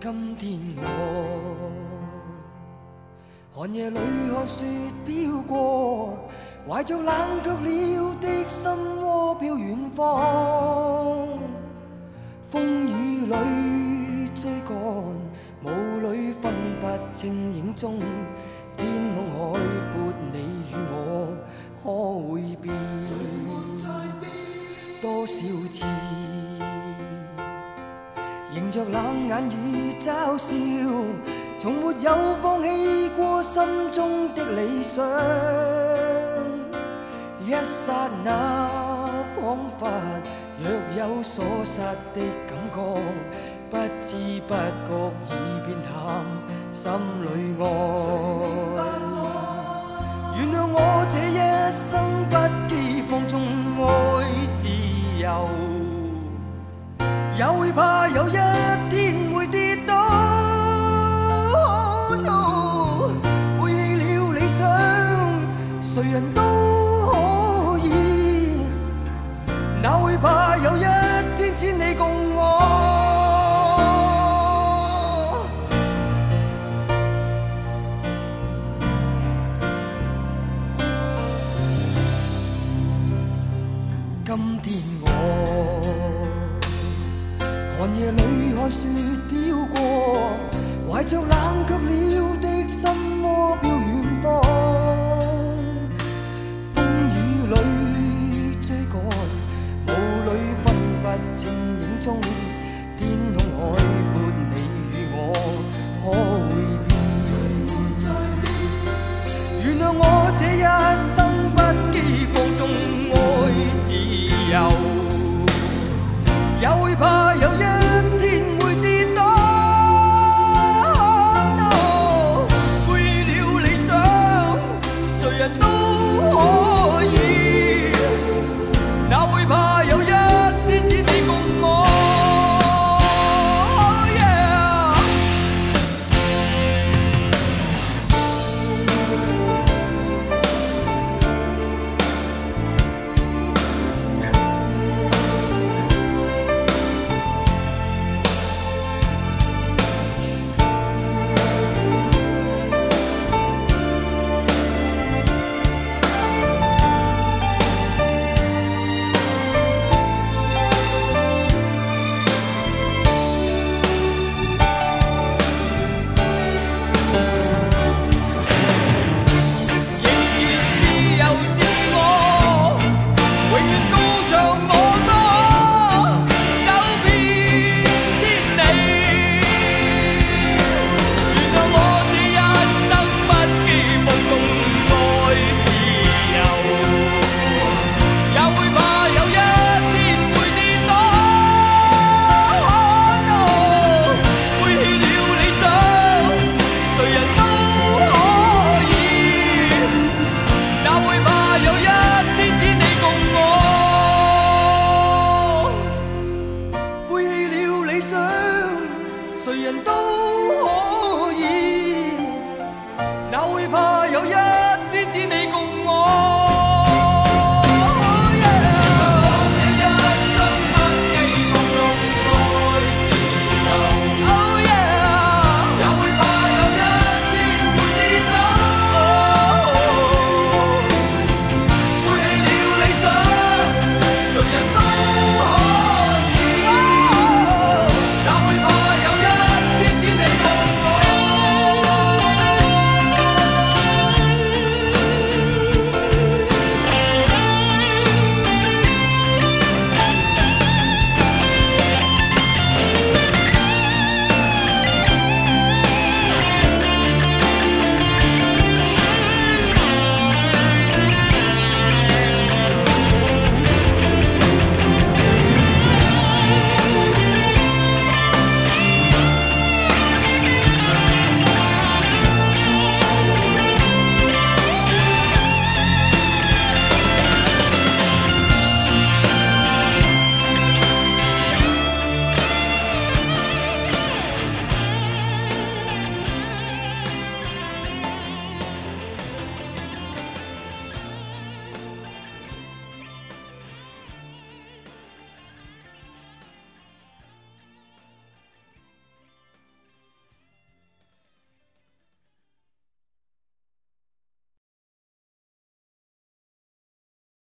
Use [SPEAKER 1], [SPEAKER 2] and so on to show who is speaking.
[SPEAKER 1] 今天我寒夜里看雪飘过，怀着冷却了的心窝飘远方。风雨里追赶，雾里分不清影踪。天空海阔，你与我可会变？多少次迎着冷眼與嘲笑，從沒有放棄過心中的理想。一剎那彷彿若有所失的感覺，不知不覺已變淡，心裏愛。原諒我這一生不羈放縱愛自由，也會怕有一天會跌倒。Oh no， 背棄了理想，誰人都可以，哪會怕有一天只你共我。今天我寒夜里看雪飄過，懷着冷卻了的心窩飄遠方。風雨裏追趕，霧裏分不清影蹤。天空海闊，你與我可會變？原諒我這一生不羈放縱愛自由，也會怕